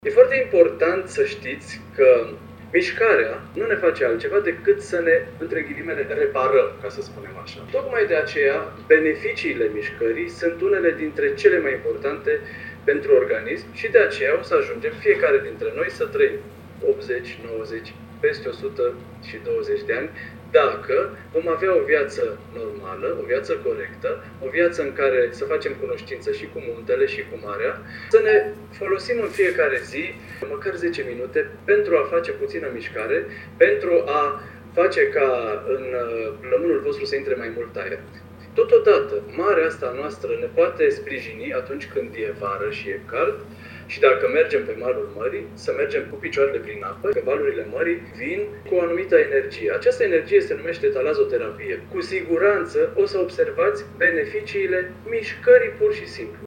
E foarte important să știți că mișcarea nu ne face altceva decât să ne, între ghilimele, reparăm, ca să spunem așa. Tocmai de aceea, beneficiile mișcării sunt unele dintre cele mai importante pentru organism și de aceea o să ajungem fiecare dintre noi să trăim 80, 90, peste 120 de ani, dacă vom avea o viață normală, o viață corectă, o viață în care să facem cunoștință și cu muntele și cu marea, să ne folosim în fiecare zi măcar 10 minute pentru a face puțină mișcare, pentru a face ca în plămânul vostru să intre mai mult aer. Totodată, marea asta noastră ne poate sprijini atunci când e vară și e cald și dacă mergem pe malul mării, să mergem cu picioarele prin apă, că valurile mării vin cu o anumită energie. Această energie se numește talazoterapie. Cu siguranță o să observați beneficiile mișcării pur și simplu.